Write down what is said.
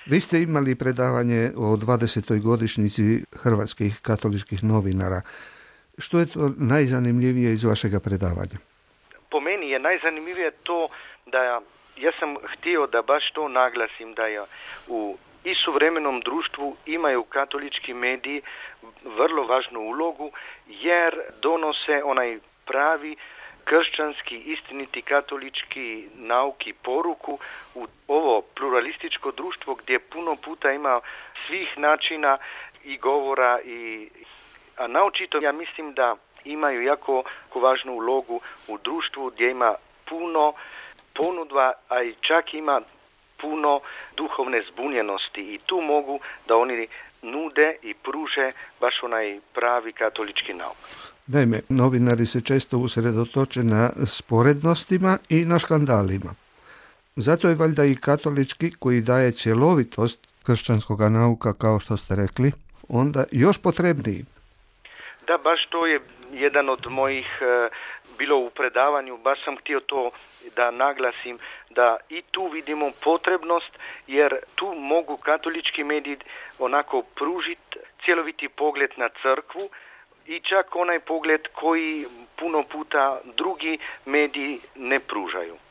Vi ste imali predavanje o 20. godišnjici hrvatskih katoličkih novinara. Što je to najzanimljivije iz vašega predavanja? Po meni je najzanimljivije to da ja sam htio da baš to naglasim, da je u i suvremenom društvu imaju katolički mediji vrlo važnu ulogu, jer donose onaj pravi kršćanski, istiniti katolički nauk i poruku u ovo pluralističko društvo gdje puno puta ima svih načina i govora a naočito ja mislim da imaju jako važnu ulogu u društvu gdje ima puno ponudba, a i čak ima puno duhovne zbunjenosti i tu mogu da oni nude i pruže baš onaj pravi katolički nauk. Naime, novinari se često usredotoče na sporednostima i na škandalima. Zato je valjda i katolički, koji daje cjelovitost kršćanskog nauka, kao što ste rekli, onda još potrebniji. Da, baš to je jedan od mojih bilo u predavanju, baš sam htio to da naglasim, da i tu vidimo potrebnost, jer tu mogu katolički mediji onako pružiti cjeloviti pogled na crkvu i čak onaj pogled koji puno puta drugi mediji ne pružaju.